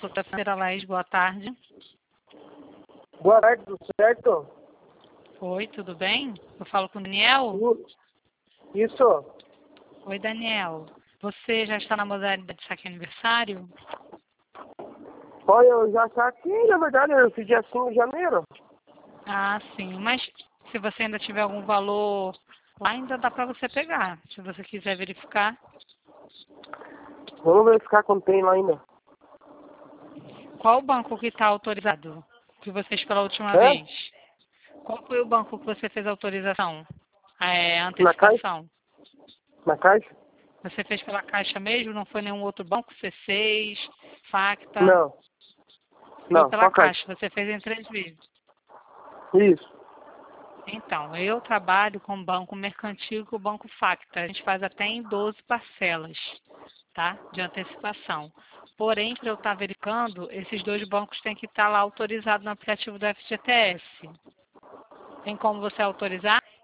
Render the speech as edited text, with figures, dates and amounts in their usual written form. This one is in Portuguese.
da Financeira Laís, boa tarde. Boa tarde, tudo certo? Oi, tudo bem? Eu falo com o Daniel? Isso. Oi, Daniel. Você já está na modalidade de saque aniversário? Olha, eu já saquei, na verdade, eu fiz dia 5 de janeiro. Ah, sim. Mas se você ainda tiver algum valor lá, ainda dá para você pegar. Se você quiser verificar. Vamos verificar quanto tem lá ainda. Qual o banco que está autorizado? Que você fez pela última É? vez? Qual foi o banco que você fez a autorização? A Na caixa? antecipação? Na caixa? Você fez pela Caixa mesmo? Não foi nenhum outro banco? C6, Facta? Não. Foi Não, pela só caixa. Caixa. Você fez em 3 vezes. Isso. Então, eu trabalho com banco mercantil com o banco Facta. A gente faz até em 12 parcelas, tá? De antecipação. Porém, para eu estar verificando, esses dois bancos têm que estar lá autorizados no aplicativo do FGTS. Tem como você autorizar?